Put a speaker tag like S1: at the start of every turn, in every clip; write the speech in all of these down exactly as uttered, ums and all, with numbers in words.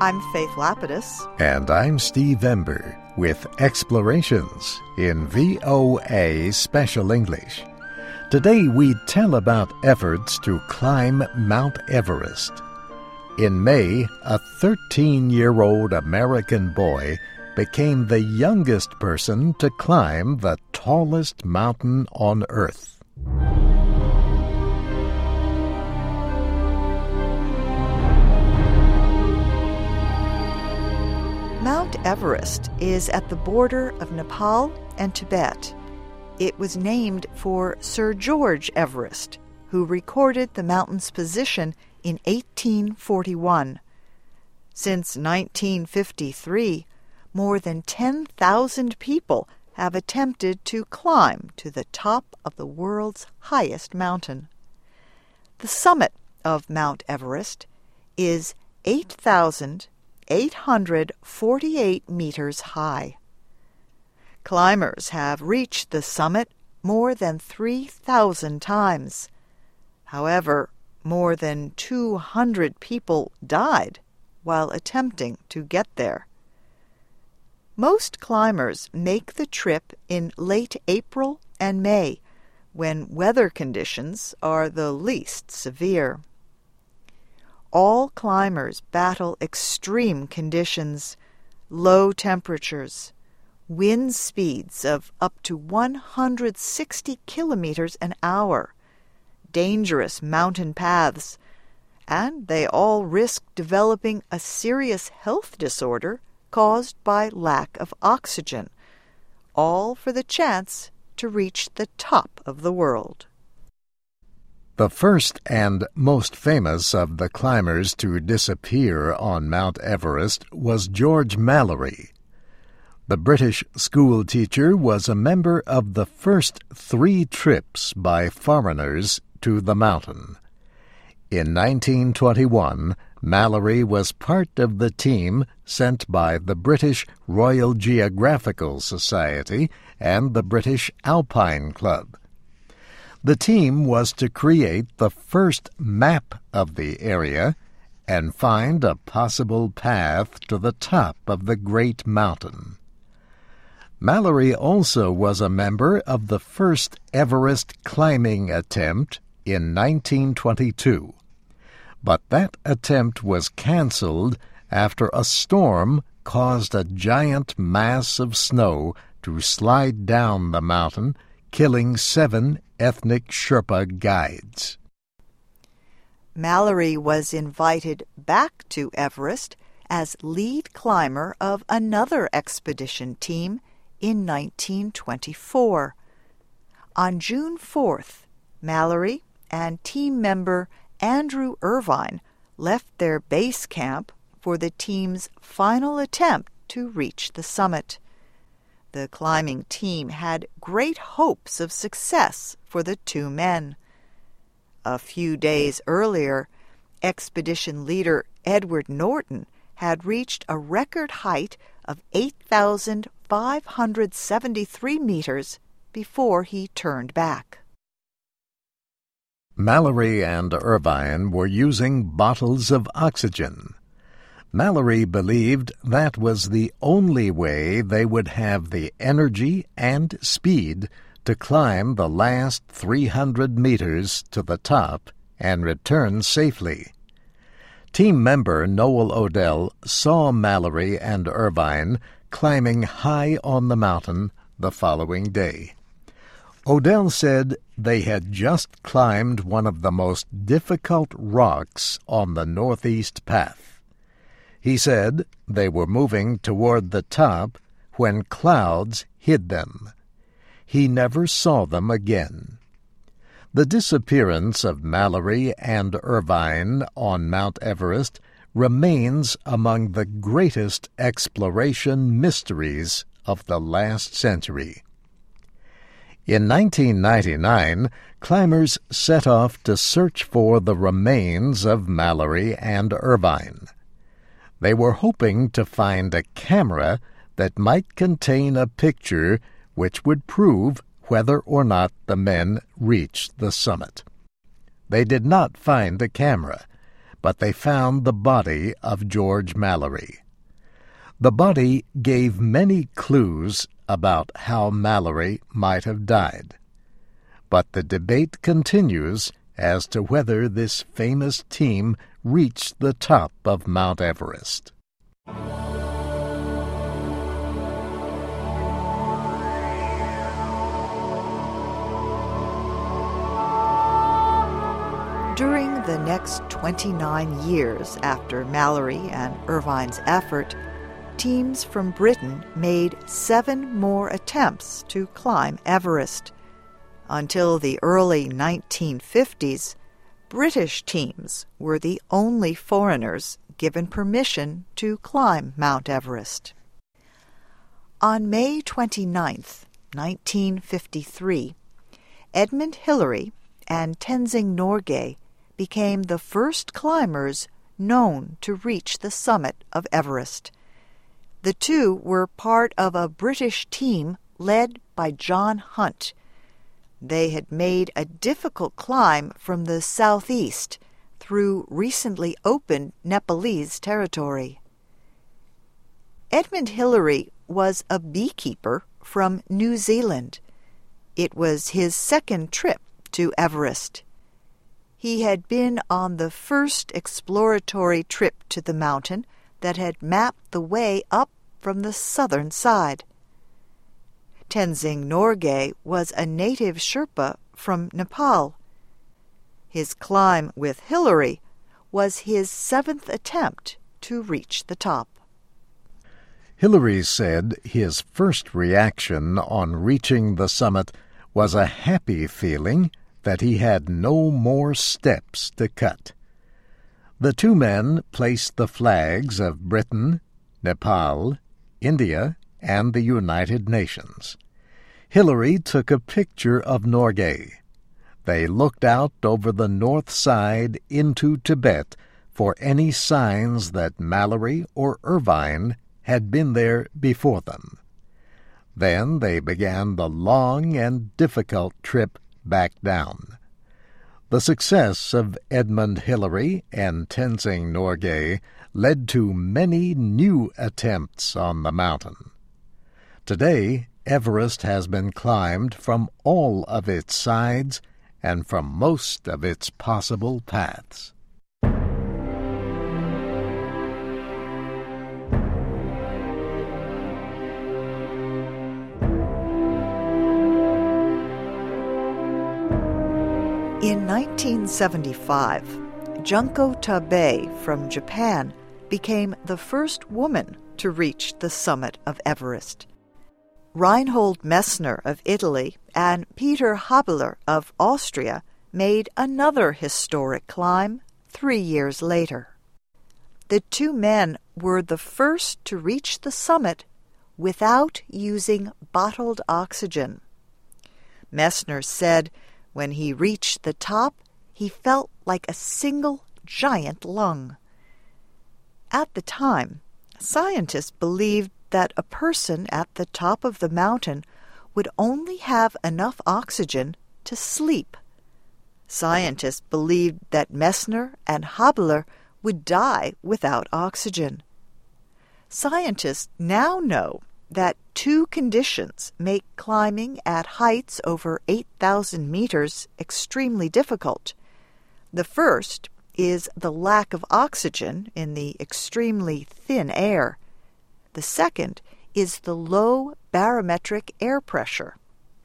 S1: I'm Faith Lapidus.
S2: And I'm Steve Ember with Explorations in V O A Special English. Today we tell about efforts to climb Mount Everest. In May, a thirteen-year-old American boy became the youngest person to climb the tallest mountain on Earth.
S1: Mount Everest is at the border of Nepal and Tibet. It was named for Sir George Everest, who recorded the mountain's position in eighteen forty-one. Since nineteen fifty-three, more than ten thousand people have attempted to climb to the top of the world's highest mountain. The summit of Mount Everest is eight thousand eight hundred forty-eight meters high. Climbers have reached the summit more than three thousand times. However, more than two hundred people died while attempting to get there. Most climbers make the trip in late April and May, when weather conditions are the least severe. All climbers battle extreme conditions, low temperatures, wind speeds of up to one hundred sixty kilometers an hour, dangerous mountain paths, and they all risk developing a serious health disorder caused by lack of oxygen, all for the chance to reach the top of the world.
S2: The first and most famous of the climbers to disappear on Mount Everest was George Mallory. The British school teacher was a member of the first three trips by foreigners to the mountain. In nineteen twenty-one, Mallory was part of the team sent by the British Royal Geographical Society and the British Alpine Club. The team was to create the first map of the area and find a possible path to the top of the great mountain. Mallory also was a member of the first Everest climbing attempt in nineteen twenty-two. But that attempt was canceled after a storm caused a giant mass of snow to slide down the mountain, killing seven ethnic Sherpa guides.
S1: Mallory was invited back to Everest as lead climber of another expedition team in nineteen twenty-four. On June fourth, Mallory and team member Andrew Irvine left their base camp for the team's final attempt to reach the summit. The climbing team had great hopes of success for the two men. A few days earlier, expedition leader Edward Norton had reached a record height of eight thousand five hundred seventy-three meters before he turned back.
S2: Mallory and Irvine were using bottles of oxygen. Mallory believed that was the only way they would have the energy and speed to climb the last three hundred meters to the top and return safely. Team member Noel Odell saw Mallory and Irvine climbing high on the mountain the following day. Odell said they had just climbed one of the most difficult rocks on the Northeast Path. He said they were moving toward the top when clouds hid them. He never saw them again. The disappearance of Mallory and Irvine on Mount Everest remains among the greatest exploration mysteries of the last century. In nineteen ninety-nine, climbers set off to search for the remains of Mallory and Irvine. They were hoping to find a camera that might contain a picture which would prove whether or not the men reached the summit. They did not find a camera, but they found the body of George Mallory. The body gave many clues about how Mallory might have died. But the debate continues as to whether this famous team reached the top of Mount Everest.
S1: During the next twenty-nine years after Mallory and Irvine's effort, teams from Britain made seven more attempts to climb Everest. Until the early nineteen fifties, British teams were the only foreigners given permission to climb Mount Everest. On May twenty-ninth, nineteen fifty-three, Edmund Hillary and Tenzing Norgay became the first climbers known to reach the summit of Everest. The two were part of a British team led by John Hunt. They had made a difficult climb from the southeast through recently opened Nepalese territory. Edmund Hillary was a beekeeper from New Zealand. It was his second trip to Everest. He had been on the first exploratory trip to the mountain that had mapped the way up from the southern side. Tenzing Norgay was a native Sherpa from Nepal. His climb with Hillary was his seventh attempt to reach the top.
S2: Hillary said his first reaction on reaching the summit was a happy feeling that he had no more steps to cut. The two men placed the flags of Britain, Nepal, India, and the United Nations. Hillary took a picture of Norgay. They looked out over the north side into Tibet for any signs that Mallory or Irvine had been there before them. Then they began the long and difficult trip back down. The success of Edmund Hillary and Tenzing Norgay led to many new attempts on the mountain. Today, Everest has been climbed from all of its sides and from most of its possible paths.
S1: In nineteen seventy-five, Junko Tabei from Japan became the first woman to reach the summit of Everest. Reinhold Messner of Italy and Peter Habeler of Austria made another historic climb three years later. The two men were the first to reach the summit without using bottled oxygen. Messner said when he reached the top, he felt like a single giant lung. At the time, scientists believed that a person at the top of the mountain would only have enough oxygen to sleep. Scientists believed that Messner and Habeler would die without oxygen. Scientists now know that two conditions make climbing at heights over eight thousand meters extremely difficult. The first is the lack of oxygen in the extremely thin air. The second is the low barometric air pressure.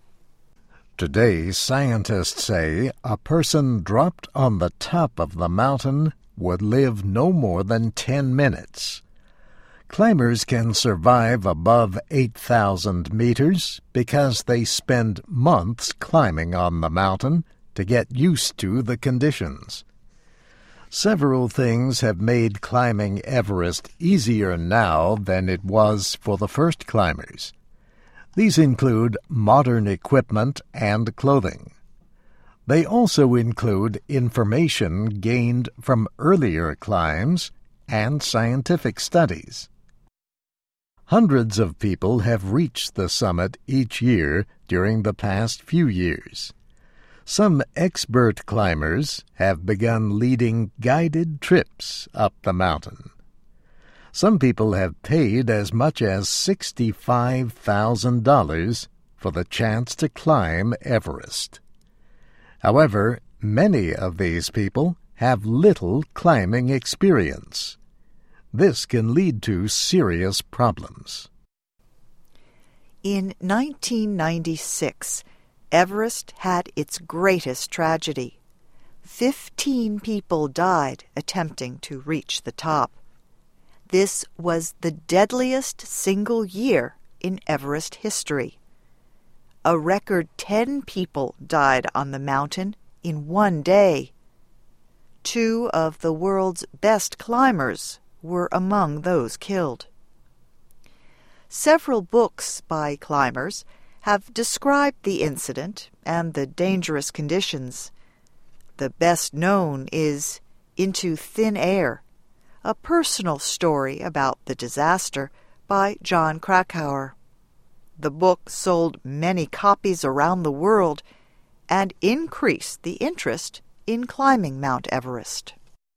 S2: Today, scientists say a person dropped on the top of the mountain would live no more than ten minutes. Climbers can survive above eight thousand meters because they spend months climbing on the mountain to get used to the conditions. Several things have made climbing Everest easier now than it was for the first climbers. These include modern equipment and clothing. They also include information gained from earlier climbs and scientific studies. Hundreds of people have reached the summit each year during the past few years. Some expert climbers have begun leading guided trips up the mountain. Some people have paid as much as sixty-five thousand dollars for the chance to climb Everest. However, many of these people have little climbing experience. This can lead to serious problems.
S1: In nineteen ninety-six, Everest had its greatest tragedy. Fifteen people died attempting to reach the top. This was the deadliest single year in Everest history. A record ten people died on the mountain in one day. Two of the world's best climbers were among those killed. Several books by climbers have described the incident and the dangerous conditions. The best known is Into Thin Air, a personal story about the disaster by Jon Krakauer. The book sold many copies around the world and increased the interest in climbing Mount Everest.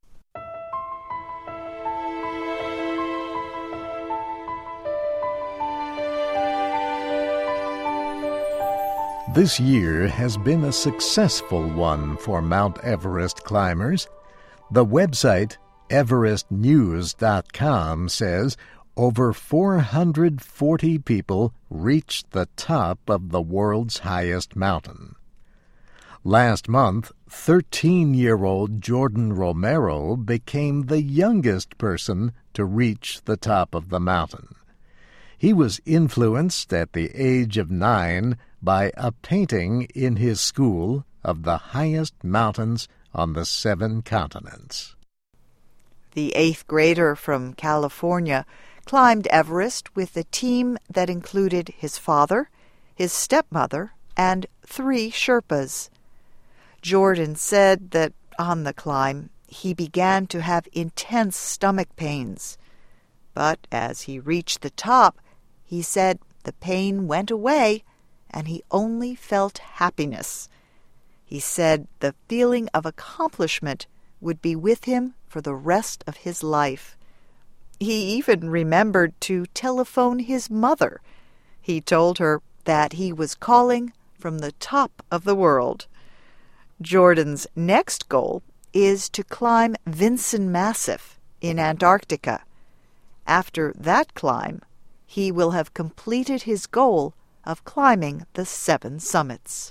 S2: This year has been a successful one for Mount Everest climbers. The website Everest News dot com says over four hundred forty people reached the top of the world's highest mountain. Last month, thirteen-year-old Jordan Romero became the youngest person to reach the top of the mountain. He was influenced at the age of nine by a painting in his school of the highest mountains on the seven continents.
S1: The eighth grader from California climbed Everest with a team that included his father, his stepmother, and three Sherpas. Jordan said that on the climb he began to have intense stomach pains. But as he reached the top, he said the pain went away and he only felt happiness. He said the feeling of accomplishment would be with him for the rest of his life. He even remembered to telephone his mother. He told her that he was calling from the top of the world. Jordan's next goal is to climb Vinson Massif in Antarctica. After that climb, he will have completed his goal of climbing the seven summits.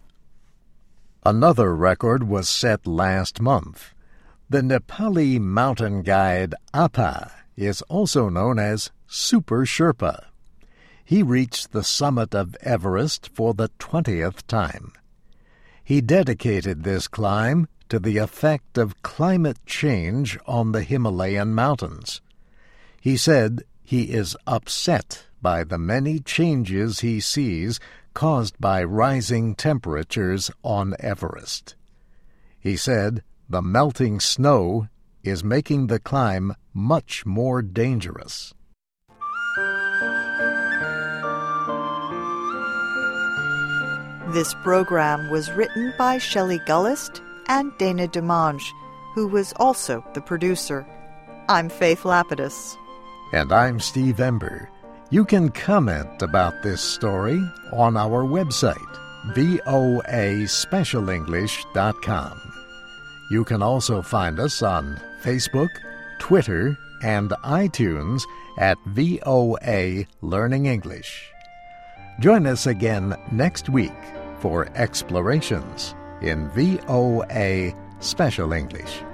S2: Another record was set last month. The Nepali mountain guide Appa is also known as Super Sherpa. He reached the summit of Everest for the twentieth time. He dedicated this climb to the effect of climate change on the Himalayan mountains. He said he is upset by the many changes he sees caused by rising temperatures on Everest. He said the melting snow is making the climb much more dangerous.
S1: This program was written by Shelley Gullist and Dana Demange, who was also the producer. I'm Faith Lapidus.
S2: And I'm Steve Ember. You can comment about this story on our website, V O A Special English dot com. You can also find us on Facebook, Twitter, and iTunes at V O A Learning English. Join us again next week for Explorations in V O A Special English.